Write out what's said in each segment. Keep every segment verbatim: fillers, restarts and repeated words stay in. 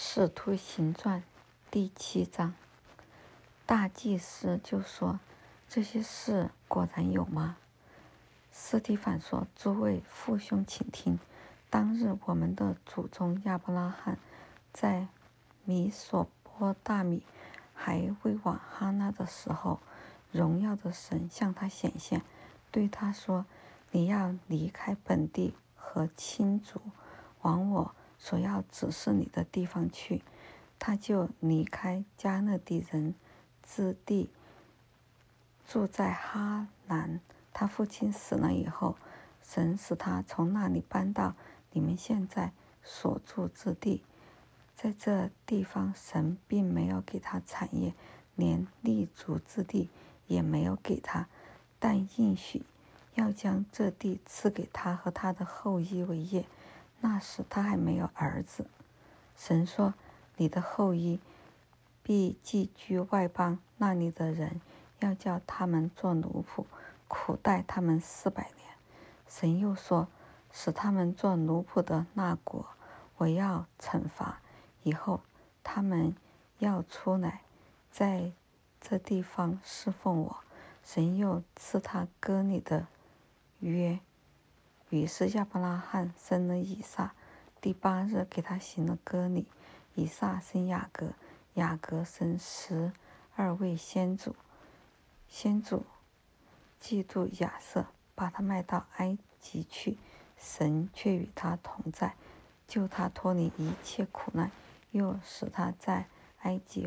使徒行传第七章，大祭司就说：“这些事果然有吗？”司提反说：“诸位父兄，请听。当日我们的祖宗亚伯拉罕在米索波大米还未往哈那的时候，荣耀的神向他显现，对他说：你要离开本地和亲族，往我所要指示你的地方去。他就离开迦勒底人之地，住在哈兰。他父亲死了以后，神使他从那里搬到你们现在所住之地。在这地方，神并没有给他产业，连立足之地也没有给他，但应许要将这地赐给他和他的后裔为业。那时他还没有儿子。神说：你的后裔必寄居外邦，那里的人要叫他们做奴仆，苦待他们四百年。神又说：使他们做奴仆的那国，我要惩罚，以后他们要出来，在这地方侍奉我。神又赐他割礼的约。于是亚伯拉罕生了以撒，第八日给他行了割礼。以撒生雅各，雅各生十二位先祖。先祖嫉妒亚瑟，把他卖到埃及去，神却与他同在，救他脱离一切苦难，又使他在埃及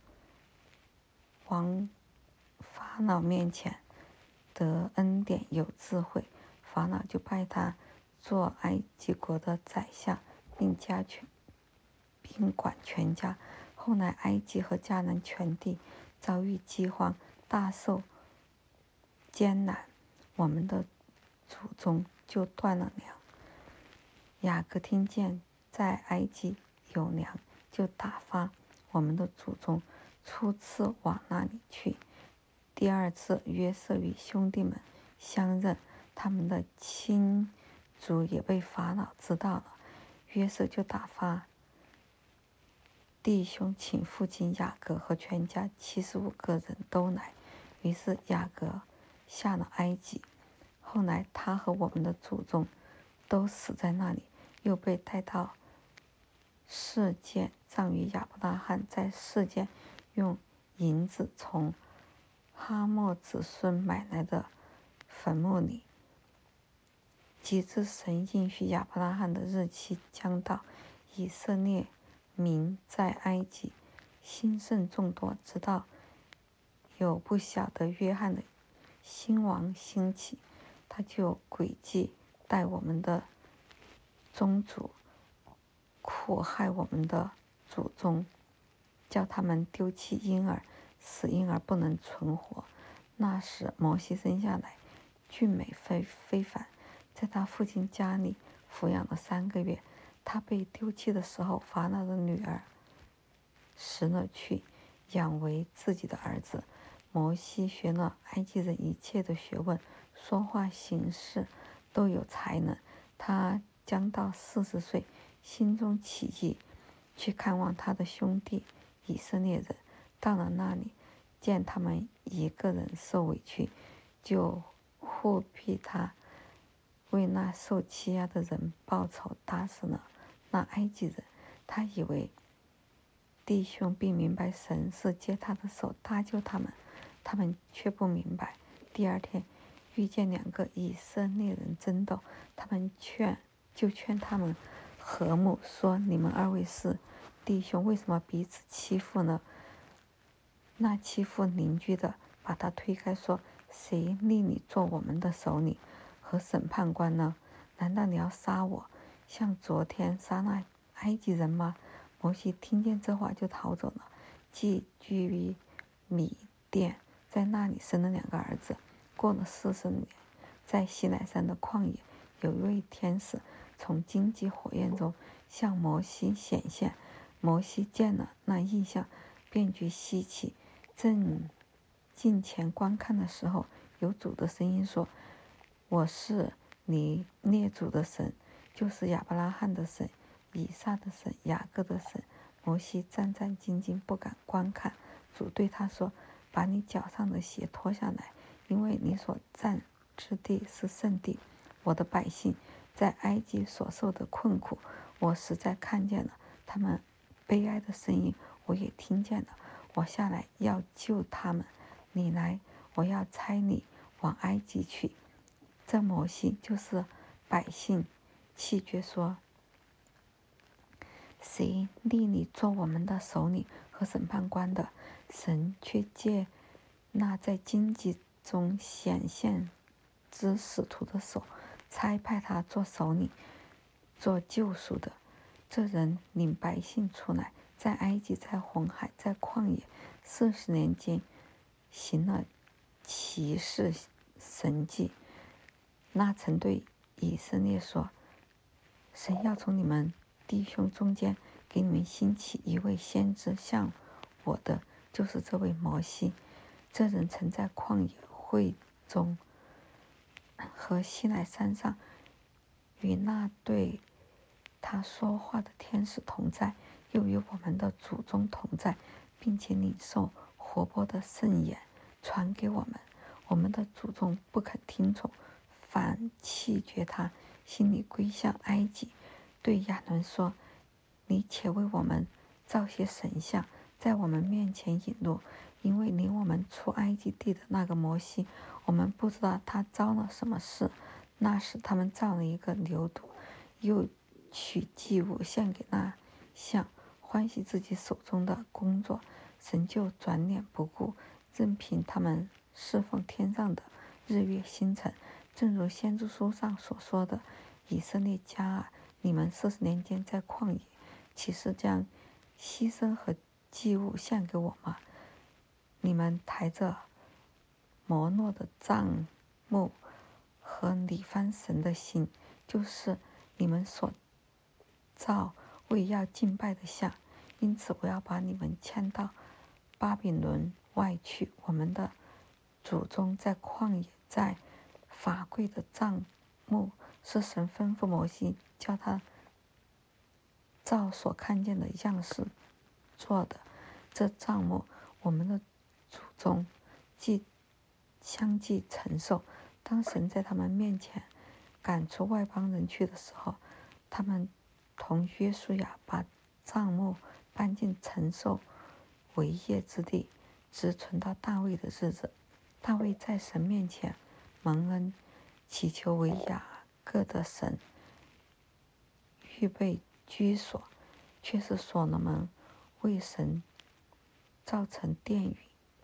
王法老面前得恩典，有智慧。法老就拜他做埃及国的宰相，并加权并管全家。后来埃及和迦南全地遭遇饥荒，大受艰难，我们的祖宗就断了粮。雅各听见在埃及有粮，就打发我们的祖宗初次往那里去。第二次，约瑟与兄弟们相认，他们的亲族也被法老知道了。约瑟就打发弟兄请父亲雅各和全家七十五个人都来。于是雅各下了埃及。后来他和我们的祖宗都死在那里，又被带到示剑，葬于亚伯拉罕在示剑用银子从哈莫子孙买来的坟墓里。及至神应许亚伯拉罕的日期将到，以色列民在埃及兴盛众多，直到有不晓得约翰的新王兴起，他就诡计待我们的宗族，苦害我们的祖宗，叫他们丢弃婴儿，使婴儿不能存活。那时摩西生下来俊美非非凡，在他父亲家里抚养了三个月。他被丢弃的时候，法老的女儿拾了去，养为自己的儿子。摩西学了埃及人一切的学问，说话行事都有才能。他将到四十岁，心中起意去看望他的兄弟以色列人。到了那里，见他们一个人受委屈，就护庇他，为那受欺压的人报仇，打死了那埃及人。他以为弟兄并明白神是借他的手搭救他们，他们却不明白。第二天遇见两个以色列人争斗，他们劝就劝他们和睦，说：你们二位是弟兄，为什么彼此欺负呢？那欺负邻居的把他推开，说：谁立你做我们的首领和审判官呢？难道你要杀我，像昨天杀那埃及人吗？摩西听见这话就逃走了，寄居于米甸，在那里生了两个儿子。过了四十年，在西乃山的旷野，有一位天使从荆棘火焰中向摩西显现。摩西见了那异象，便觉稀奇，正近前观看的时候，有主的声音说：我是你列祖的神，就是亚伯拉罕的神，以撒的神，雅各的神。 摩西战战兢兢，不敢观看。主对他说：“把你脚上的鞋脱下来，因为你所站之地是圣地。我的百姓在埃及所受的困苦，我实在看见了；他们悲哀的声音，我也听见了。我下来要救他们。你来，我要差你往埃及去。”这摩西就是百姓弃绝说：“谁立你做我们的首领和审判官的？”神却借那在荆棘中显现之使徒的手，差派他做首领，做救赎的。这人领百姓出来，在埃及，在红海，在旷野，四十年间行了奇事神迹。那曾对以色列说：“神要从你们弟兄中间给你们兴起一位先知，像我的，就是这位摩西。这人曾在旷野会中和西奈山上与那对他说话的天使同在，又与我们的祖宗同在，并且领受活泼的圣言传给我们。我们的祖宗不肯听从，反弃绝他，心里归向埃及。对亚伦说：你且为我们造些神像，在我们面前引路，因为领我们出埃及地的那个摩西，我们不知道他遭了什么事。那时他们造了一个牛犊，又取祭物献给那像，欢喜自己手中的工作。神就转脸不顾，任凭他们侍奉天上的日月星辰。正如先知书上所说的：以色列家啊，你们四十年间在旷野，岂是将牺牲和祭物献给我吗？你们抬着摩诺的帐幕和里番神的心，就是你们所造为要敬拜的像。因此我要把你们迁到巴比伦外去。我们的祖宗在旷野，在法柜的帐幕，是神吩咐摩西叫他照所看见的样式做的。这帐幕，我们的祖宗既相继承受。当神在他们面前赶出外邦人去的时候，他们同约书亚把帐幕搬进承受为业之地，直存到大卫的日子。大卫在神面前蒙恩，祈求为雅各的神预备居所，却是所罗门为神造成殿宇。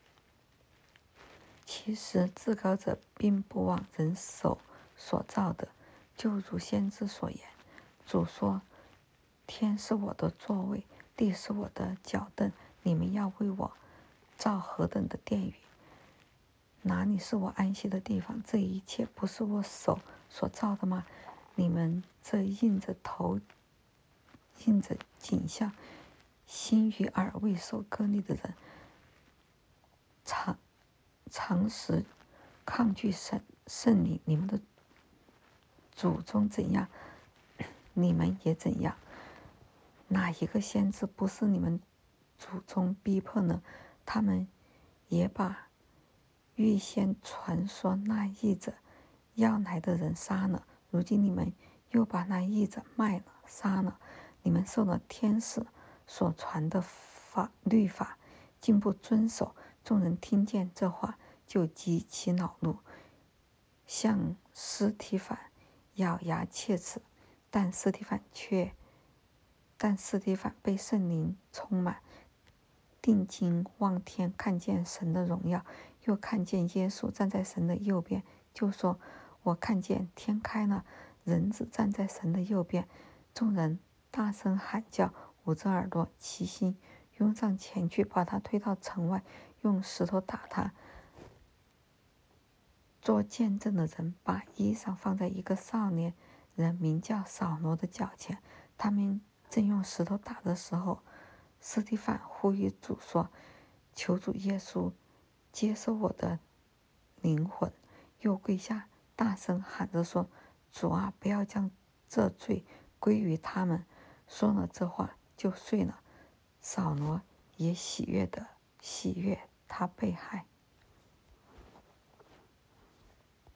其实至高者并不往人手所造的，就如先知所言：主说，天是我的座位，地是我的脚凳，你们要为我造何等的殿宇？哪里是我安息的地方？这一切不是我手所造的吗？你们这硬着头、硬着颈项、心与耳未受割裂的人，常常时抗拒圣圣灵，你们的祖宗怎样，你们也怎样。哪一个先知不是你们祖宗逼迫呢？他们也把预先传说那译者要来的人杀了。如今你们又把那译者卖了、杀了。你们受了天使所传的法律法，竟不遵守。众人听见这话，就极其恼怒，向司提反咬牙切齿。但司提反却，但司提反被圣灵充满，定睛望天，看见神的荣耀，又看见耶稣站在神的右边，就说：我看见天开了，人子站在神的右边。众人大声喊叫，捂着耳朵，齐心拥上前去，把他推到城外，用石头打他。做见证的人把衣裳放在一个少年人名叫扫罗的脚前。他们正用石头打的时候，司提反呼吁主说：求主耶稣接受我的灵魂。又跪下大声喊着说：主啊，不要将这罪归于他们。说了这话就睡了。 扫罗也喜悦的喜悦他被害。